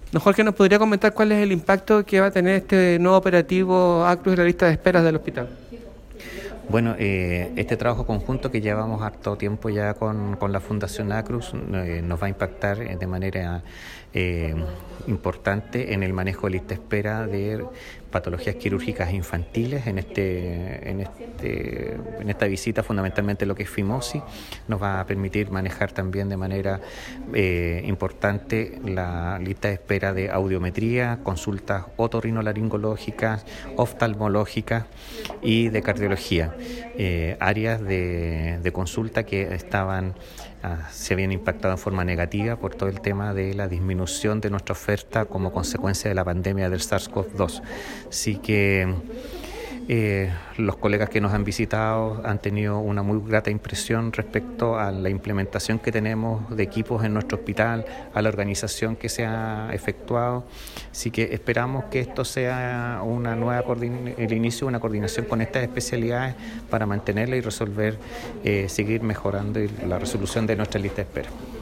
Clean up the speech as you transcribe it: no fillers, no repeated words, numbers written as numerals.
Don Jorge, ¿nos podría comentar cuál es el impacto que va a tener este nuevo operativo ACRUS en la lista de esperas del hospital? Bueno, este trabajo conjunto que llevamos harto tiempo ya con la Fundación ACRUS nos va a impactar de manera importante en el manejo de lista de espera de patologías quirúrgicas infantiles. En esta visita, fundamentalmente lo que es fimosis, nos va a permitir manejar también de manera importante la lista de espera de audiometría, consultas otorrinolaringológicas, oftalmológicas y de cardiología, áreas de consulta que se habían impactado en forma negativa por todo el tema de la disminución de nuestra oferta como consecuencia de la pandemia del SARS-CoV-2. Así que los colegas que nos han visitado han tenido una muy grata impresión respecto a la implementación que tenemos de equipos en nuestro hospital, a la organización que se ha efectuado. Así que esperamos que esto sea el inicio de una coordinación con estas especialidades para mantenerla y seguir mejorando la resolución de nuestra lista de espera.